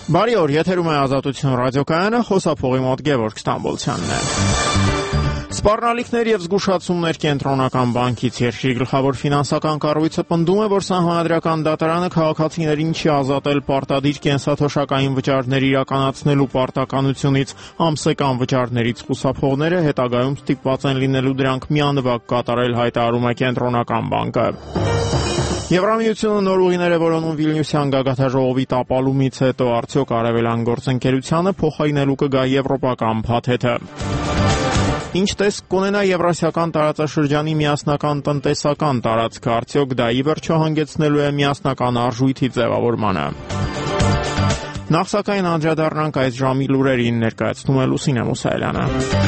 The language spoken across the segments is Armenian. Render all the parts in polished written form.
Բարի օր, եթերում է Ազատություն ռադիոկայանը, խոսափողի մոտ Գևորգ Ստամբոլցյանն է։ Սպառնալիքներ եւ զգուշացումներ կենտրոնական բանկից երկրի գլխավոր ֆինանսական կառույցը պնդում է, որ Սահմանադրական դատարանը քաղաքացիներին չի ազատել պարտադիր կենսաթոշակային վճարներ իրականացնելու պարտականությունից, ամսական վճարներից խուսափողները հետագայում ստիպված են լինելու դրանք միանվագ կատարել, հայտարարում է կենտրոնական բանկը։ Եվրամիությունը նոր ուղիներ է որոնում Վիլնյուսյան գագաթաժողովի տապալումից հետո, արդյոք արևելյան գործընկերությանը փոխարինելու կգա եվրոպական փաթեթը։ Ինչ տեսք կունենա Եվրասիական տարածաշրջանի միասնական տնտեսական տարածքը, արդյոք դա ի վերջո հանգեցնելու է միասնական արժույթի ձևավորմանը։ Նախ սակայն անդրադառնանք այս ժամի լուրերին, ներկայացնում է Լուսինե Մուսայելյանը։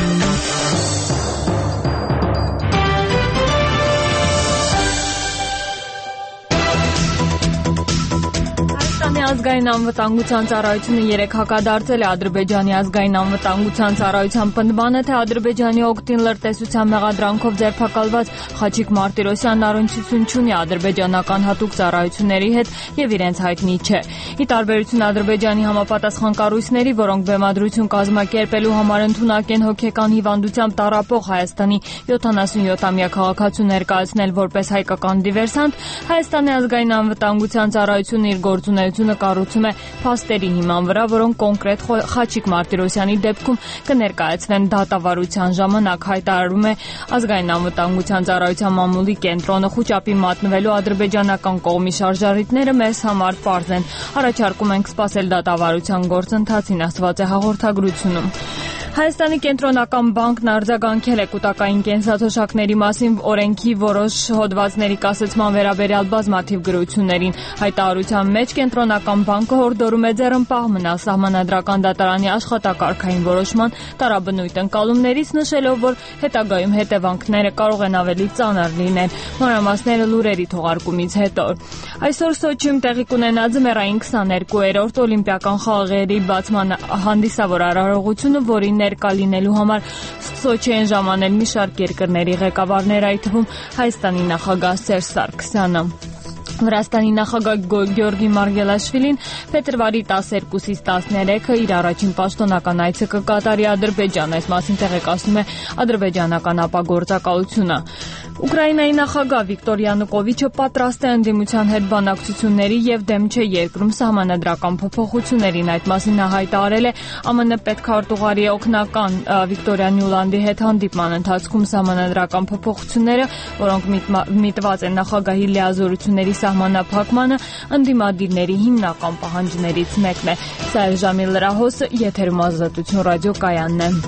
Ազգային անվտանգության ծառայությունը երեկ հակադարձել է Ադրբեջանի ազգային անվտանգության ծառայության պնդմանը, թե Ադրբեջանի օգտին լրտեսության մեղադրանքով ձերբակալված Խաչիկ Մարտիրոսյանն առնչություն չունի ադրբեջանական հատուկ ծառայությունների հետ եւ իրենց հայտնի չէ։ Ի տարբերություն Ադրբեջանի համապատասխան կառույցների, որոնք բեմադրություն կազմակերպելու համար ընդունակ են հոգեկան հիվանդությամբ տառապող Հայաստանի 77-ամյա քաղաքացու ներկայացնել որպես հայկական դիվերսանտ, Հայաստանի ազգային անվտանգության ծառայությունը իր գործունեությունը կառուցում է փաստերի հիման վրա, որոնք կոնկրետ Խաչիկ Մարտիրոսյանի դեպքում կներկայացվեն դատավարության ժամանակ, հայտարարում է ազգային անվտանգության ծառայության մամուլի կենտրոնը։ Խուճապի մատնվելու ադրբեջանական կողմի շարժառիթները մեզ համար պարզ են։ Առաջարկում ենք սպասել դատավարության գործընթացին, ասված է հաղորդագրությունում։ Հայաստանի կենտրոնական բանկն արձագանքել է կൂട്ടակային կենսաթոշակների մասին օրենքի որոշ հոդվածների կասեցման վերաբերյալ բազմաթիվ գրություններին։ Հայտարարության մեջ կենտրոնական բանկը հորդորում է ձեռնպահ մնալ Սահմանադրական դատարանի աշխատակարգային որոշման տարաբնույթ ընկալումներից, նշելով, որ հետագայում հետևանքները կարող են ավելի ծանր լինել։ Մանրամասները լուրերի թողարկումից հետո։ Այսօր Սոչիում տեղի կունենա ձմեռային 22-րդ օլիմպիական խաղերի բացման հանդիսավոր արարողությունը, որին ներկա լինելու համար Սոչի են ժամանել մի շարք երկրների ղեկավարներ, այդ թվում Հայաստանի նախագահ Սերժ Սարգսյանը։ Վրաստանի նախագահ Գյորգի Մարգելաշվիլին փետրվարի 12-ից 13-ը իր առաջին պաշտոնական այցը կկատարի Ադրբեջան, այս մասին տեղեկացնում է ադրբեջանական ապագործակալությունը։ Ուկրաինայի նախագահ Վիկտոր Յանուկովիչը պատրաստ է ընդդիմության հետ բանակցությունների եւ դեմ չէ երկրում սահմանադրական փոփոխություններին, այդ մասին նա հայտարարել է ԱՄՆ պետքարտուղարի օգնական Վիկտորիա Նյուլանդի հետ հանդիպման ընթացքում։ Սահմանադրական փոփոխությունները, որոնք միտված են նախագահի լիազորությունների սահմանափակմանը, ընդդիմադիրների հիմնական պահանջներից մեկն է։ Սա է ժամի լրահոսը, եթերում Ազատություն ռադիոկայանն է։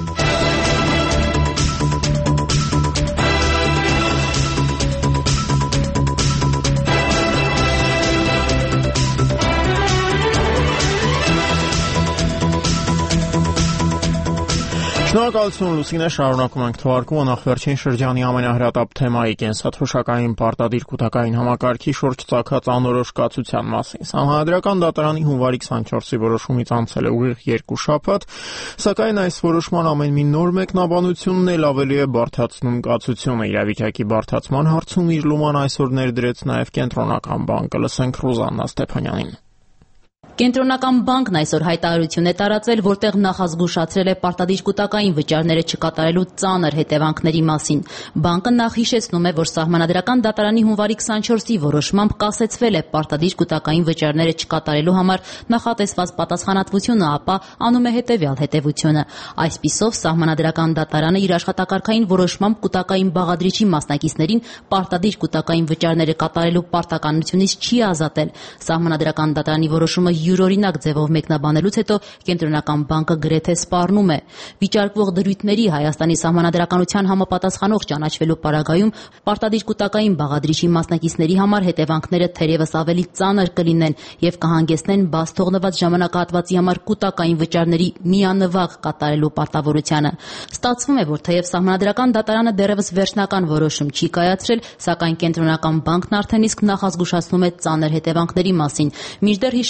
Շնորհակալություն Լուսինե, շարունակում ենք թողարկումը նախ վերջին շրջանի ամենահրատապ թեմայի կենսաթոշակային պարտադիր կൂട്ടակային համակարգի շուրջ ծագած անորոշ կացության մասին։ Սահմանադրական դատարանի հունվարի 24-ի որոշումից անցել է ուղիղ 2 շաբաթ, սակայն այս որոշման ամեն մի նոր մեկնաբանությունն էլ ավելի է բարդացնում կացությունը։ Իրավիճակի բարդացման հարցում իր լուման այսօր ներդրեց նաև կենտրոնական բանկը։ Լսենք Ռուզաննա Ստեփանյանին։ Կենտրոնական բանկն այսօր հայտարարություն է տարածել, որտեղ նախազգուշացրել է պարտադիր կൂട്ടակային վճարները չկատարելու ծանր հետևանքների մասին։ Բանկը նախ հիշեցնում է, որ Սահմանադրական դատարանի հունվարի 24-ի որոշմամբ կասեցվել է պարտադիր կൂട്ടակային վճարները չկատարելու համար նախատեսված պատասխանատվությունը, ապա անում է հետևյալ հետևությունը։ Այսպիսով Սահմանադրական դատարանը իր աշխատակարգային որոշմամբ կൂട്ടակային բաղադրիչի մասնակիցներին պարտադիր կൂട്ടակային վճարները կատարելու պարտականությունից չի ազատել։ Սահմանադրական դատարանի որոշումը յուրօրինակ ձևով մեկնաբանելուց հետո կենտրոնական բանկը գրեթե սպառնում է։ Վիճարկվող դրույթների Հայաստանի սահմանադրականության համապատասխանող ճանաչվելու պարագայում պարտադիր կൂട്ടակային բաղադրիչի մասնակիցների համար հետևանքները թերևս ավելի ծանր կլինեն եւ կհանգեցնեն բաց թողնված ժամանակահատվածի համար կൂട്ടակային վճարների միանվագ կատարելու պարտավորությանը։ Ստացվում է, որ թեև Սահմանադրական դատարանը դեռևս վերջնական որոշում չի կայացրել, սակայն կենտրոնական բանկն արդեն իսկ նախազգուշացնում է ծանր հետևանքների մասին։ Մինչդեռ հիշեցնենք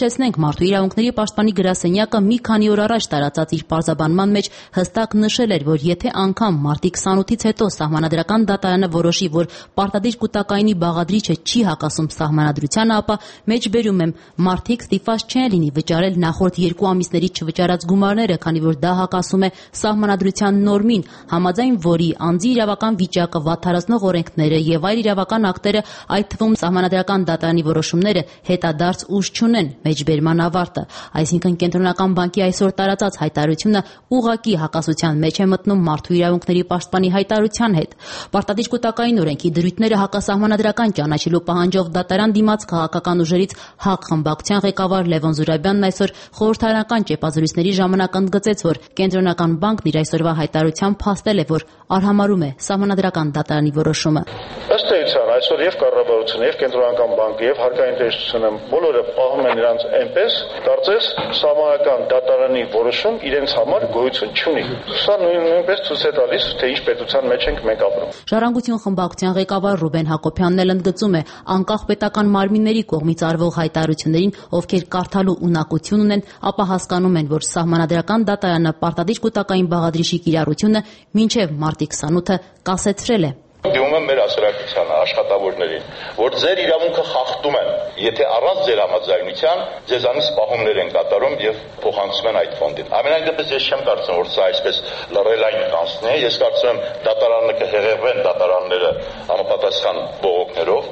Մարդու իրավունքների պաշտպանի գրասենյակը մի քանի օր առաջ տարածած իր պարզաբանման մեջ հստակ նշել էր, որ եթե անգամ մարտի 28-ից հետո Սահմանադրական դատարանը որոշի, որ պարտադիր կուտակայինի բաղադրիչը չի հակասում Սահմանադրությանը, ապա մեջբերում եմ մարդիկ ստիպված չեն լինի վճարել նախորդ 2 ամիսներից չվճարած գումարները, քանի որ դա հակասում է Սահմանադրության նորմին, համաձայն որի անձի իրավական վիճակը վատթարացնող օրենքները եւ այլ իրավական ակտերը, այդ թվում Սահմանադրական դատարանի որոշումները հետադարձ ուժ չունեն մեջբերման ավարտը։ Այսինքն Կենտրոնական բանկի այսօր տարածած հայտարարությունը ուղղակի հակասության մեջ է մտնում Մարդու իրավունքների պաշտպանի հայտարարության հետ։ Պարտադիր կուտակային օրենքի դրույթները հակասահմանադրական ճանաչելու պահանջով դատարան դիմաց քաղաքական ուժերից ՀԱԿ խմբակցության ղեկավար Լևոն Զուրաբյանն այսօր խորհրդարանական ճեպազրույցների ժամանակ ընդգծեց, որ Կենտրոնական բանկն իր այսօրվա հայտարարությամբ փաստել է, որ արհամարհում է Սահմանադրական դատարանի որոշումը։ Ըստ էության այսօր եւ կառավարությունը եւ Կենտրոնական բանկը եւ հարկային տեսությունը բոլորը պահում են նրանց այնպես, կարծես Սահմանադրական դատարանի որոշում իրենց համար գոյություն չունի։ Սա նույնպես ցույց է տալիս, թե ինչ պետության մեջ ենք մենք ապրում։ Ժառանգություն խմբակցության ղեկավար Ռուբեն Հակոբյանն էլ ընդգծում է, անկախ պետական մարմինների կողմից արվող հայտարարություններին, ովքեր կարդալու ունակություն ունեն, ապա հասկանում են, որ Սահմանադրական դատարանը պարտադիր կուտակային բաղադրիչի կիրառությունը մինչև մարտի 28-ը կասեցրել է։ Դիմում եմ մեր հասարակությանը, աշխատավորներին, որ ձեր իրավունքը խախտում են, եթե առանց ձեր համաձայնության ձեզանից սպառումներ են կատարում եւ փոխանցում են այդ ֆոնդին։ Ամենայն դեպս ես չեմ կարծում, որ սա այսպես լռելային կանցնի, ես կարծում եմ դատարանը կհեղեղվեն դատարանները համապատասխան բողոքներով։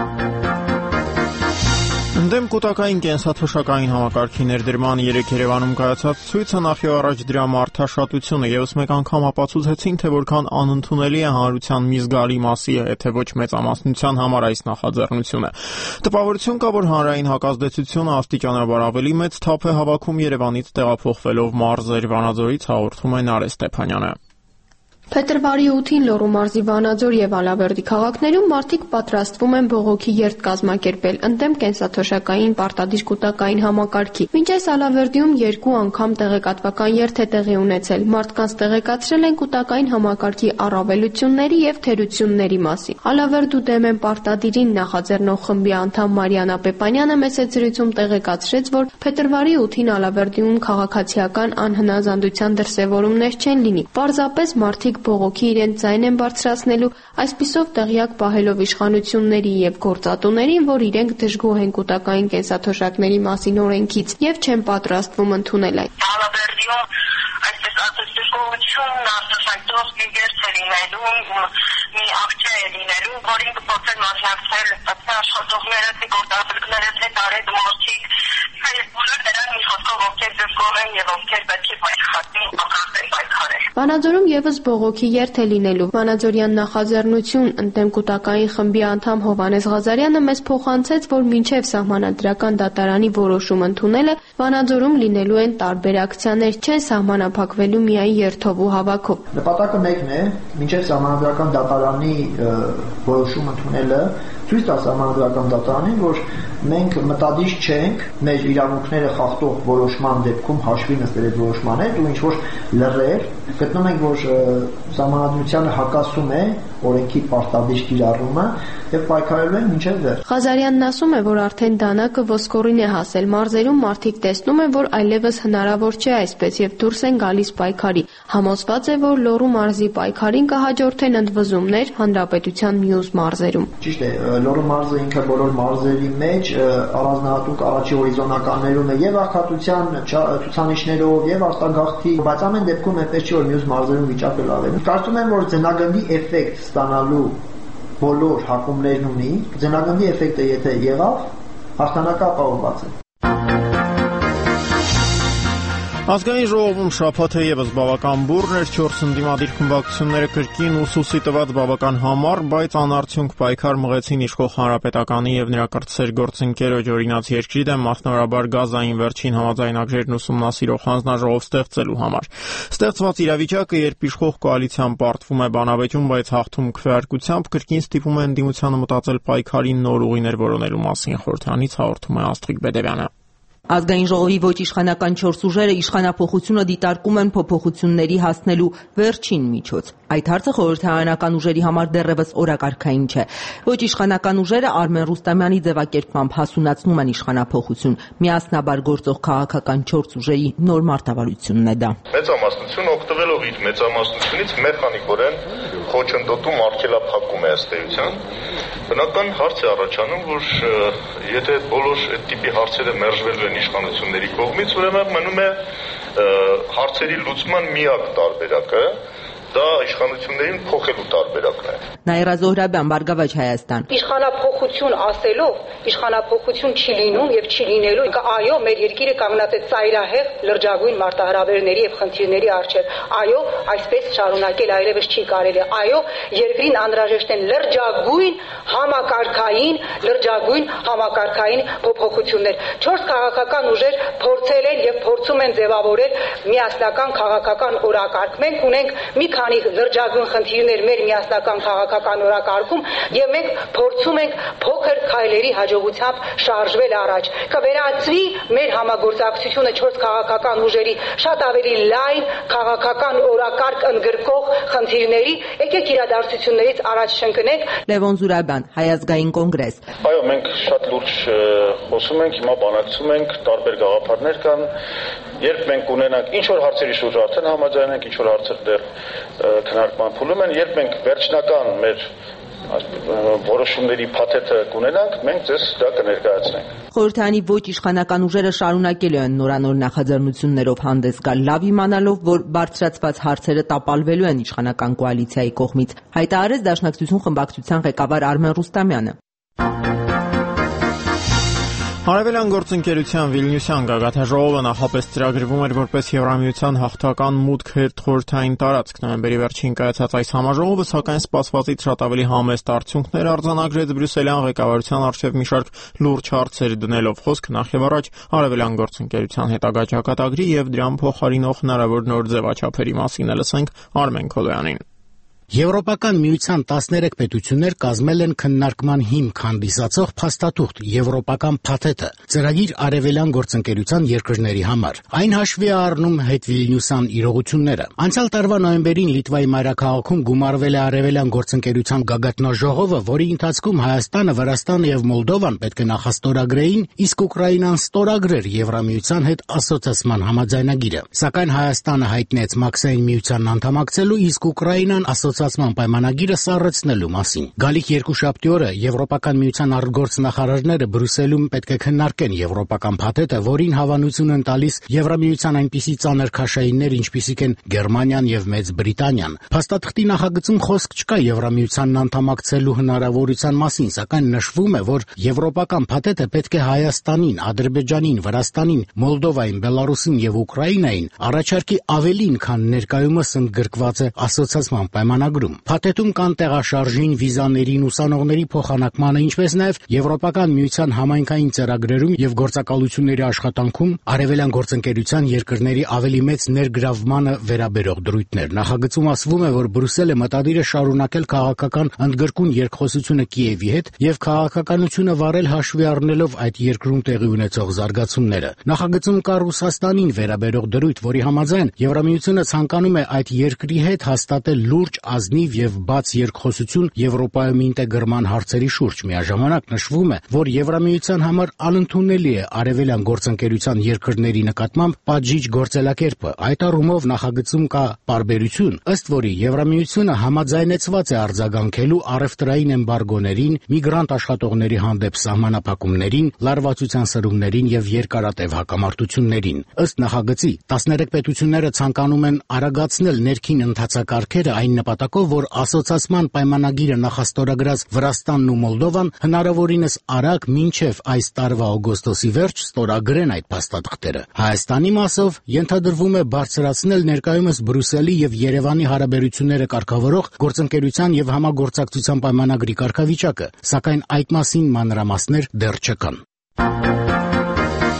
Ընդդեմ կուտակային կենսաթոշակային համակարգի ներդրման 3 Երևանում կայացած ցույցը նախ եւ առաջ դրա մարդաշատությունը եւս մեկ անգամ ապացուցեցին, թե որքան անընդունելի է հանրության մի զգալի մասի, եթե ոչ մեծամասնության համար այս նախաձեռնությունը։ Տպավորություն կա, որ հանրային հակազդեցությունը աստիճանաբար ավելի մեծ թափ է հավաքում Երևանից տեղափոխվելով մարզեր, Վանաձորից հաղորդում է Նարէ Ստեփանյանը։ Փետրվարի 8-ին Լոռու մարզի Վանաձոր եւ Ալավերդի քաղաքներում մարդիկ պատրաստվում են բողոքի երթ կազմակերպել ընդդեմ կենսաթոշակային պարտադիր կուտակային համակարգի։ Մինչ այս Ալավերդիում 2 անգամ տեղեկատվական երթ է տեղի ունեցել։ Մարդկանց տեղեկացրել են կուտակային համակարգի առավելությունների եւ թերությունների մասին։ Ալավերդու դեմ են պարտադիրին նախաձեռնող խմբի անդամ Մարիանա Պեպանյանը մեծ զրույցում տեղեկացրեց, որ փետրվարի 8-ին Ալավերդիում քաղաքացիական անհնազանդության դրսևորումներ չեն լինի։ Պարզապես մարդիկ բողոքի իրենց ձայն են բարձրացնելու, այսպիսով տեղյակ պահելով իշխանությունների եւ գործատուներին, որ իրենք դժգոհ են կուտակային կենսաթոշակների մասին օրենքից եւ չեն պատրաստվում ընդունել այդ։ Այսպես ասած դժգոհություն արտասայտող երթ է լինելու, մի ակցիա է լինելու, որին կփորձեն մասնակցել աշխատողները, գործընկերները, տարեդ մարդիկ, բոլոր նրանք մի խոսքով ովքեր դժգոհ են եւ ովքեր պետք է պայքարեն, պայքարեն։ Վանաձորում եւս բողոքի երթ է լինելու։ Վանաձորյան նախաձեռնություն ընդդեմ կուտակային խմբի անդամ Հովհաննես Ղազարյանը մեզ փոխանցեց, որ մինչև Սահմանադրական դատարանի որոշում ընդունելը Վանաձորում լինելու են տարբեր ակցիաներ, չեն սահմանափակվելու միայն երթով ու հավաքով։ Նպատակը մեկն է, մինչև Սահմանադրական դատարանի որոշում ընդունելը ցույց տա Սահմանադրական դատարանին, որ մենք մտադիր չենք մեր իրավունքները խախտող որոշման դեպքում հաշվի նստել այդ որոշման հետ ու ինչ որ լռել, գտնում ենք, որ Սահմանադրությանը հակասում է օրենքի պարտադիր կիրառումը եւ պայքարելու են մինչեւ վերջ։ Ղազարյանն ասում է, որ արդեն դանակը ոսկորին է հասել։ Մարզերում մարդիկ տեսնում են, որ այլևս հնարավոր չէ այսպես եւ դուրս են գալիս պայքարի։ Համոզված է, որ Լոռու մարզի պայքարին կհաջորդեն ընդվզումներ հանրապետության մյուս մարզերում։ Ճիշտ է, Լոռու մարզը ինքը բոլոր մարզերի մեջ առանձնահատուկ առաջի հորիզոնականներում է եւ աղքատության ցուցանիշներով եւ արտագաղթի, բայց ամեն դեպքում այնպես չէ, որ մյուս մարզերում վիճակը լավ է։ Կարծում եմ, որ ձնագնդի էֆեկտ ստանալու բոլոր հակումներն ունի, ձնագնդի էֆեկտը եթե եղավ, հաղթանակը ապահովված է։ Ազգային ժողովում շաբաթը եւս բավական բուռն էր, 4 ընդդիմադիր խմբակցությունները կրկին ուսուսի տված բավական համառ, բայց անարդյունք պայքար մղեցին իշխող հանրապետականի եւ նրա կրտսեր գործընկերոջ օրինաց երկրի դեմ, մասնավորաբար գազային վերջին համաձայնագրերն ուսումնասիրող հանձնաժողով ստեղծելու համար։ Ստեղծված իրավիճակը, երբ իշխող կոալիցիան պարտվում է բանավեճում, բայց հաղթում քվեարկությամբ, կրկին ստիպում է ընդդիմությանը մտածել պայքարի նոր ուղիներ որոնելու մասին, խորհրդարանից հաղորդում է Աստղիկ Բեդևյանը։ Ազգային ժողովի ոչ իշխանական 4 ուժերը իշխանափոխությունը դիտարկում են փոփոխությունների հասնելու վերջին միջոց։ Այդ հարցը խորհրդարանական ուժերի համար դեռևս օրակարգային չէ։ Ոչ իշխանական ուժերը Արմեն Ռուստամյանի ձևակերպմամբ հասունացնում են իշխանափոխություն։ Միասնաբար գործող քաղաքական 4 ուժերի նոր մարտավարությունն է դա։ Մեծամասնությունը օգտվելով իր մեծամասնությունից մեխանիկորեն խոչընդոտում արգելափակում է ըստ էության։ Բնական հարց է առաջանում, որ եթե բոլոր այդ տիպի հարցերը մերժվելու են իշխանությունների կողմից, ուրեմն մնում է հարցերի լուծման միակ տարբերակը դա իշխանություններին փոխելու տարբերակն է։ Նաիրա Զոհրաբյան, Բարգավաճ Հայաստան։ Իշխանափոխություն ասելով, իշխանափոխություն չի լինում եւ չի լինելու։ Այո, մեր երկիրը կանգնած է ծայրահեղ լրջագույն մարտահրավերների եւ խնդիրների առջեւ։ Այո, այսպես շարունակել այլևս չի կարելի։ Այո, երկրին անհրաժեշտ են լրջագույն համակարգային փոփոխություններ։ 4 քաղաքական ուժեր փորձել են եւ փորձում են ձևավորել միասնական քաղաքական օրակարգ։ Մենք ունենք մի քանի լրջագույն խնդիրներ մեր միասնական քաղաքական օրակարգում եւ մենք փորձում ենք փոքր քայլերի հաջողությամբ շարժվել առաջ։ Կվերածվի մեր համագործակցությունը 4 քաղաքական ուժերի շատ ավելի լայն քաղաքական օրակարգ ընդգրկող խնդիրների, եկեք իրադարձություններից առաջ չընկնենք։ Լևոն Զուրաբյան, Հայ ազգային կոնգրես։ Այո, մենք շատ լուրջ խոսում ենք, հիմա բանակցում ենք, տարբեր գաղափարներ կան։ Երբ մենք ունենանք ինչ որ հարցերի շուրջ արդեն համաձայնենք, ինչ որ հարցեր դեռ քննարկման փուլում են, երբ մենք վերջնական մեր որոշումների փաթեթը կունենանք, մենք ձեզ դա կներկայացնենք։ Խորհրդարանի ոչ իշխանական ուժերը շարունակելու են նորանոր նախաձեռնություններով հանդես գալ, լավ իմանալով, որ բարձրացված հարցերը տապալվելու են իշխանական կոալիցիայի կողմից, հայտարարեց Դաշնակցություն խմբակցության ղեկավար Արմեն Ռուստամյանը։ Արևելյան գործընկերության Վիլնյուսյան գագաթաժողովը նախապես ծրագրվում էր որպես Եվրամիության հաղթական մուտք հետխորհրդային տարածք։ Նոյեմբերի վերջին կայացած այս համաժողովը սակայն սպասվածից շատ ավելի համեստ արդյունքներ արձանագրեց Բրյուսելյան ղեկավարության առջև մի շարք լուրջ հարցեր դնելով խոսք նախևառաջ արևելյան գործընկերության հետագա ճակատագրի եւ դրան փոխարինող հնարավոր նոր ձևաչափերի մասին լսենք Արմեն Քոլոյանին։ Եվրոպական միության 13 պետություններ կազմել են քննարկման հիմք հանդիսացող փաստաթուղթ Եվրոպական փաթեթը, ծրագիր արևելյան գործընկերության երկրների համար։ Այն հաշվի է առնում հետվիլնյուսյան իրողությունները։ Անցյալ տարվա նոյեմբերին Լիտվայի մայրաքաղաքում գումարվել է արևելյան գործընկերության գագաթնաժողովը, որի ընթացքում Հայաստանը, Վրաստանը եւ Մոլդովան պետք է նախաստորագրեին, իսկ Ուկրաինան ստորագրեր Եվրամիության հետ ասոցիացման համաձայնագիրը։ Սակայն Հայաստանը հայտնեց Մաքսային միությանն անդամակցելու, իսկ Ուկրաինան ասոցիացման պայմանագիրը սառեցնելու մասին։ Գալիք երկուշաբթի օրը Եվրոպական միության արտգործնախարարները Բրյուսելում պետք է քննարկեն եվրոպական փաթեթը, որին հավանություն են տալիս Եվրամիության այնպիսի ծանր քաշայիններ, ինչպիսիք են Գերմանիան եւ Մեծ Բրիտանիան։ Փաստաթղթի նախագծում խոսք չկա Եվրամիությանն անդամակցելու հնարավորության մասին, սակայն նշվում է, որ եվրոպական փաթեթը պետք է Հայաստանին, Ադրբեջանին, Վրաստանին, Մոլդովային, Բելարուսին եւ Ուկրաինային առաջարկի ավելին, քան ներկայումս ընդգրկված է ասոցիացման պայմանագրում։ Փաթեթում կան տեղաշարժին, վիզաներին, ուսանողների փոխանակմանը, ինչպես նաև Եվրոպական միության համայնքային ծրագրերում եւ գործակալությունների աշխատանքում արևելյան գործընկերության երկրների ավելի մեծ ներգրավմանը վերաբերող դրույթներ։ Նախագծում ասվում է, որ Բրյուսելը մտադիր է շարունակել քաղաքական ընդգրկուն երկխոսությունը Կիևի հետ եւ քաղաքականությունը վարել հաշվի առնելով այդ երկրում տեղի ունեցող զարգացումները։ Նախագծում կա Ռուսաստանին վերաբերող դրույթ, որի համաձայն Եվրամիությունը ցանկանում է այդ երկրի հետ հաստատել լուրջ, ազնիվ եւ բաց երկխոսություն Եվրոպայում ինտեգրման հարցերի շուրջ։ Միաժամանակ նշվում է, որ Եվրամիության համար անընդունելի է արևելյան գործընկերության երկրների նկատմամբ պատժիչ գործելակերպը։ Այդ առումով նախագծում կա պարբերություն, ըստ որի Եվրամիությունը համաձայնեցված է արձագանքելու առևտրային էմբարգոներին, միգրանտ աշխատողների հանդեպ սահմանափակումներին, լարվածության սրումներին եւ երկարատև հակամարտություններին։ Ըստ նախագծի 13 պետությունները ցանկանում են արագացնել ներքին ընթացակարգերը այն նպատակով, որ ասոցիացման պայմանագիրը նախաստորագրած Վրաստանն ու Մոլդովան հնարավորինս արագ մինչև այս տարվա օգոստոսի վերջ ստորագրեն այդ փաստաթղթերը։ Հայաստանի մասով ենթադրվում է բարձրացնել ներկայումս Բրյուսելի եւ Երևանի հարաբերությունները կարգավորող գործընկերության եւ համագործակցության պայմանագրի կարգավիճակը, սակայն այդ մասին մանրամասներ դեռ չկան։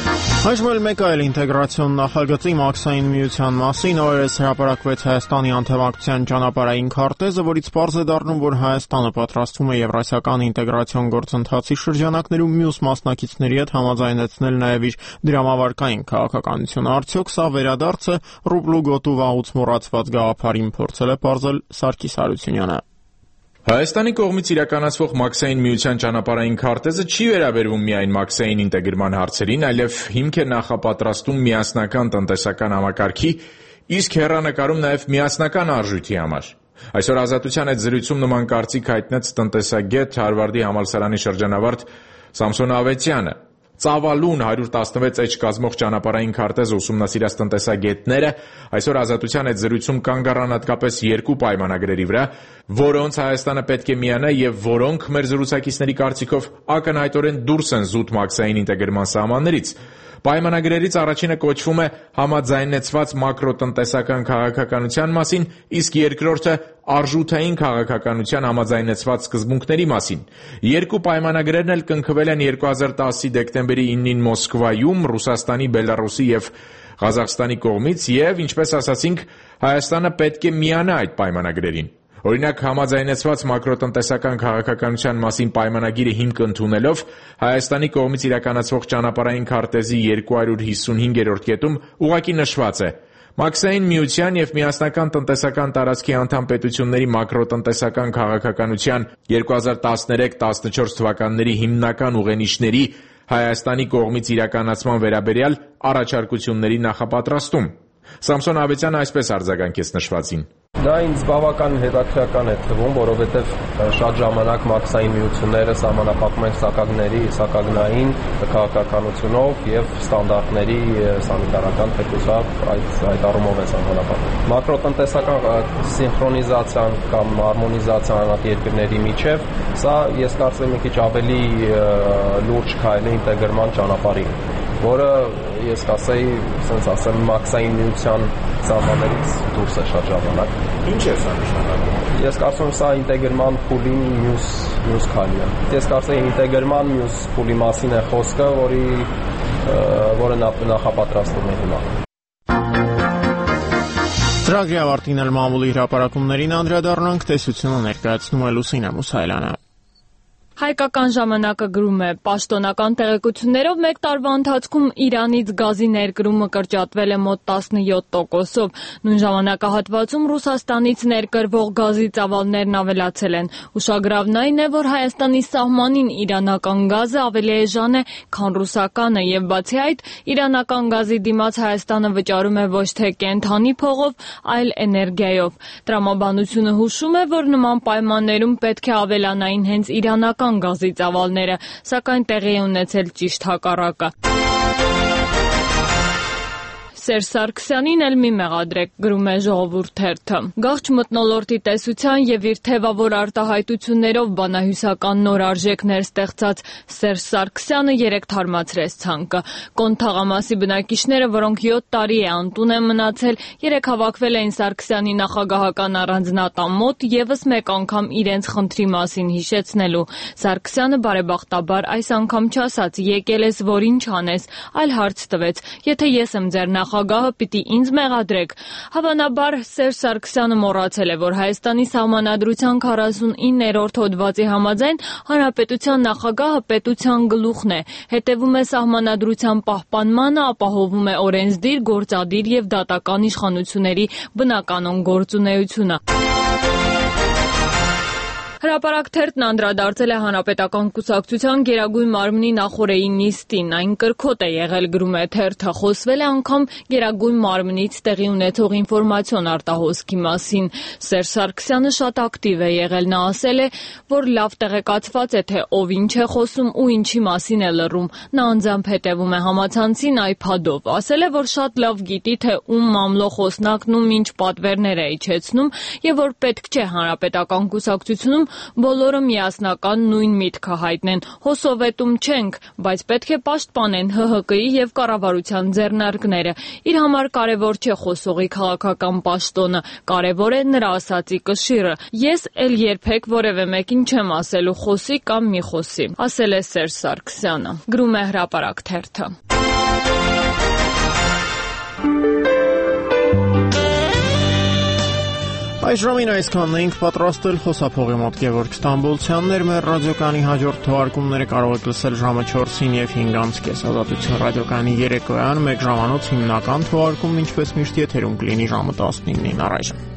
Այժմ էլ մեկ այլ ինտեգրացիոն նախագծի մաքսային միության մասին օրերս հրապարակվեց Հայաստանի անդամակցության ճանապարհային քարտեզը, որից պարզ է դառնում, որ Հայաստանը պատրաստվում է եվրասիական ինտեգրացիոն գործընթացի շրջանակներում մյուս մասնակիցների հետ համաձայնեցնել նաև իր դրամավարկային քաղաքականությունը։ Արդյոք սա վերադարձ է ռուբլու գոտու վաղուց մոռացված գաղափարին, փորձել է պարզել Սարգիս Հարությունյանը։ Հայաստանի կողմից իրականացվող մաքսային միության ճանապարհային քարտեզը չի վերաբերվում միայն մաքսային ինտեգրման հարցերին, այլև հիմք է նախապատրաստում միասնական տնտեսական համակարգի, իսկ հեռանկարում նաև միասնական արժույթի համար։ Այսօր Ազատության հետ զրույցում նման կարծիք հայտնեց տնտեսագետ Հարվարդի համալսարանի շրջանավարտ Սամսոն Ավետյանը։ Ծավալուն 116 էջ կազմող ճանապարհային քարտեզը ուսումնասիրած տնտեսագետները այսօր Ազատության հետ զրույցում կանգ առան հատկապես երկու պայմանագրերի վրա, որոնց Հայաստանը պետք է միանա եւ որոնք մեր զրուցակիցների կարծիքով ակնհայտորեն դուրս են զուտ մաքսային ինտեգրման սահմաններից։ Պայմանագրերից առաջինը կոչվում է համաձայնեցված մակրոտնտեսական քաղաքականության մասին, իսկ երկրորդը արժութային քաղաքականության համաձայնեցված սկզբունքների մասին։ Երկու պայմանագրերն էլ կնքվել են 2010-ի դեկտեմբերի 9-ին Մոսկվայում Ռուսաստանի, Բելարուսի եւ Ղազախստանի կողմից եւ, ինչպես ասացինք, Հայաստանը պետք է միանա այդ պայմանագրերին։ Օրինակ, համաձայնեցված մակրոտնտեսական քաղաքականության մասին պայմանագիրը հիմք ընդունելով Հայաստանի կողմից իրականացվող ճանապարհային քարտեզի 255-րդ կետում ուղղակի նշված է. Մաքսային միության եւ միասնական տնտեսական տարածքի անդամ պետությունների մակրոտնտեսական քաղաքականության 2013-14 թվականների հիմնական ուղենիշների Հայաստանի կողմից իրականացման վերաբերյալ առաջարկությունների նախապատրաստում։ Սամսոն Ավետյանը այսպես արձագանքեց նշվածին. Դա ինձ բավական հետաքրքրական է թվում, որովհետև շատ ժամանակ մաքսային միությունները սահմանափակում են սակագնային քաղաքականությունով եւ ստանդարտների սանիտարական թեկուցով այդ առումով է սահմանափակում։ Մակրոտնտեսական սինխրոնիզացիան կամ արմոնիզացիան երկրների միջև, սա ես կարծում եմ մի քիչ ավելի լուրջ քայլ է ինտեգրման ճանապարհին, որը ես կասեի, ասենց ասեմ, մաքսային միության սահմաններից դուրս է շատ ժամանակ։ Ինչ է սա նշանակում։ Ես կարծում եմ, սա ինտեգրման փուլի մյուս քայլն է։ Ես կարծում եմ, ինտեգրման մյուս փուլի մասին է խոսքը, որը նախապատրաստվում է հիմա։ Ծրագրի ավարտին էլ մամուլի հրապարակումներին անդրադառնանք, տեսությունը ներկայացնում է Լուսինե Մուսայելյանը։ Հայկական ժամանակը գրում է. պաշտոնական տեղեկություններով մեկ տարվա ընթացքում Իրանից գազի ներկրումը կրճատվել է մոտ 17%-ով։ Նույն ժամանակահատվածում Ռուսաստանից ներկրվող գազի ծավալներն ավելացել են։ Ուշագրավն այն է, որ Հայաստանի սահմանին իրանական գազը ավելի էժան է, քան ռուսականը, եւ բացի այդ, իրանական գազի դիմաց Հայաստանը վճարում է ոչ թե կենթանի փողով, այլ էներգիայով։ Տրամաբանությունը հուշում է, որ նման պայմաններում պետք է ավելանային հենց իրանական գազի ծավալները, սակայն տեղի է ունեցել ճիշտ հակառակը։ Սերժ Սարգսյանին էլ մի մեղադրեք, գրում է Ժողովուրդ թերթը։ Գաղջ մթնոլորտի տեսության եւ իր թեվավոր արտահայտություններով բանահյուսական նոր արժեքներ ստեղծած Սերժ Սարգսյանը երեք թարմացրեց ցանկը։ Կոնտ թաղամասի բնակիչները, որոնք 7 տարի է անտուն են մնացել, երեք հավաքվել էին Սարգսյանի նախագահական առանձնատան մոտ եւս մեկ անգամ իրենց խնդրի մասին հիշեցնելու։ Սարգսյանը բարեբախտաբար այս անգամ չասաց եկել ես, որ ինչ անես, այլ հարց տվեց. եթե ես եմ ձեր նախագահը, պիտի ինձ մեղադրեք։ Հավանաբար Սերժ Սարգսյանը մոռացել է, որ Հայաստանի սահմանադրության 49-րդ հոդվածի համաձայն հանրապետության նախագահը պետության գլուխն է, հետևում է սահմանադրության պահպանմանը, ապահովում է օրենսդիր, գործադիր եւ դատական իշխանությունների բնականոն գործունեությունը։ Հրապարակ թերթն անդրադարձել է Հանրապետական կուսակցության Գերագույն մարմնի նախօրեի նիստին, այն կրքոտ է եղել, գրում է թերթը, խոսվել է անգամ Գերագույն մարմնից տեղի ունեցող ինֆորմացիոն արտահոսքի մասին։ Սերժ Սարգսյանը շատ ակտիվ է եղել, նա ասել է, որ լավ տեղեկացված է, թե ով ինչ է խոսում ու ինչի մասին է լռում։ Նա անձամբ հետևում է համացանցին iPad-ով, ասել է, որ շատ լավ գիտի, թե ում մամլո խոսնակն ում ինչ պատվերներ է իջեցնում եւ որ պետք չէ Հանրապետական կուսակցությունում Բոլորը միասնական նույն միտքը հայտնեն. հոսովետում չենք, բայց պետք է պաշտպանեն ՀՀԿ-ի եւ կառավարության ձեռնարկները։ Իր համար կարևոր չէ խոսողի քաղաքական պաշտոնը, կարևոր է նրա ասածի կշիռը։ Ես էլ երբեք որևէ մեկին չեմ ասելու խոսի կամ մի խոսի, ասել է Սերժ Սարգսյանը։ Գրում է Հրապարակ թերթը։ Այժմին այսքանն էինք պատրաստել խոսափողի մոտ Գևորգ Ստամբոլցյանն մեր ռադիոկայանի հաջորդ թողարկումները կարող եք լսել ժամը 4-ին եւ 5:30 Ազատություն ռադիոկայանի երեկոյան 1 ժամանոց հիմնական թողարկումն ինչպես միշտ եթերում կլինի ժամը 19-ին առայժմ։